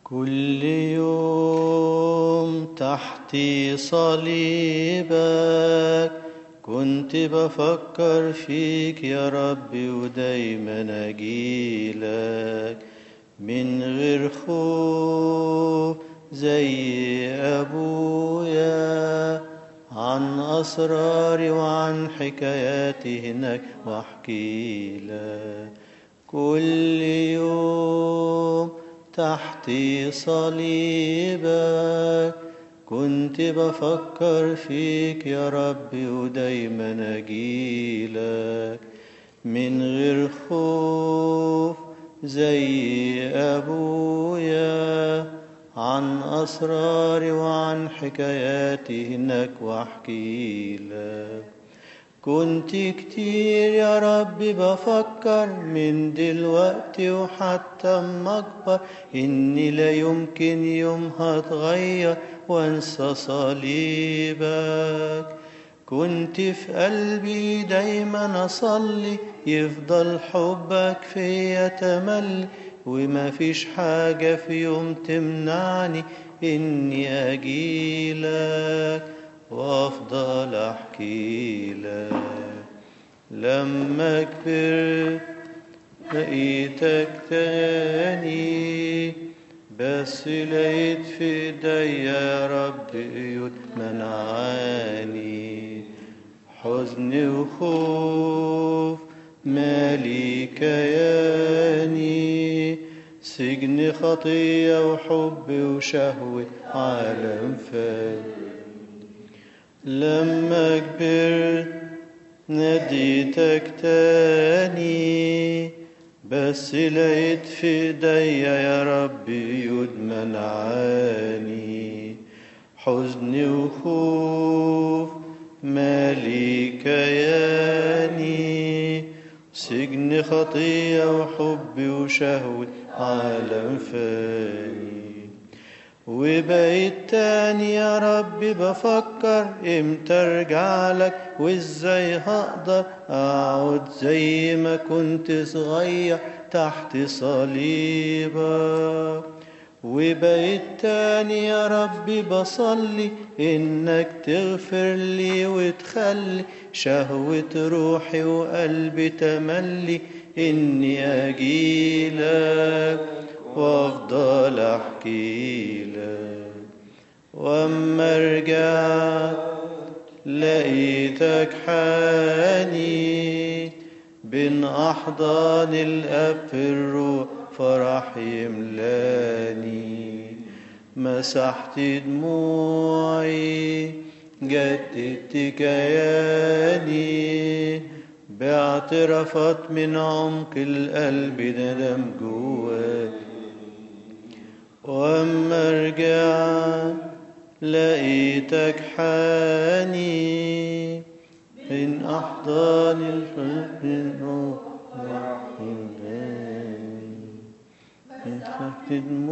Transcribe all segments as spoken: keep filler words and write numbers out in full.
كل يوم تحت صليبك كنت بفكر فيك يا ربي، ودايما أجيلك من غير خوف زي أبويا، عن أسراري وعن حكاياتي هناك واحكي لك. كل يوم تحت صليبك كنت بفكر فيك يا ربي، ودايما أجيلك من غير خوف زي أبويا، عن أسراري وعن حكاياتي هناك واحكي لك. كنت كتير يا ربي بفكر من دلوقتي وحتى اما اكبر اني لا يمكن يوم هتغير وانسى صليبك. كنت في قلبي دايما اصلي يفضل حبك فيا تملي، وما فيش حاجة في يوم تمنعني اني اجيلك وافضل احكي لك. لما كبرت لقيتك تاني، بس لقيت في ايديا يا رب قيود منعاني، حزن وخوف مالي كياني، سجن خطية وحب وشهوة عالم فاني. لما كبرت ناديتك تاني، بس لقيت في ايديا يا ربي قيود منعاني، حزن وخوف مالي كياني، سجن خطية وحب وشهوة عالم فاني. وبقيت تاني يا ربي بفكر امتى ارجع لك، وازاي هقدر اقعد زي ما كنت صغير تحت صليبك. وبقيت تاني يا ربي بصلي انك تغفر لي وتخلي شهوة روحي وقلبي تملي اني اجيلك وافضل احكي لك. واما رجعت لقيتك حاني بين احضان الاب في الروح، فرح يملاني، مسحت دموعي جددت كياني، باعترافات من عمق القلب ندم جواي. واما رجعت لقيتك حاني من احضان الفرح، مسحت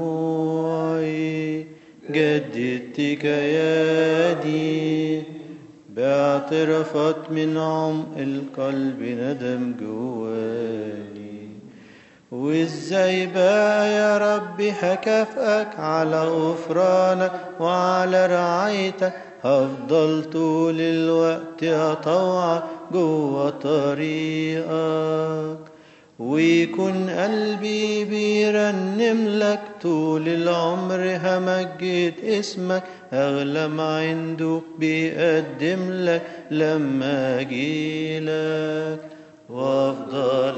دموعي جددت كياني، باعترافات من عمق القلب ندم جواني. وازاي بقى يا ربي هكافئك على غفرانك وعلى رعايتك، هفضل طول الوقت اطوعك جوا طريقك، ويكون قلبي بيرنم لك طول العمر، همجد اسمك اغلى ما عنده بيقدم لك لما اجيلك وافضل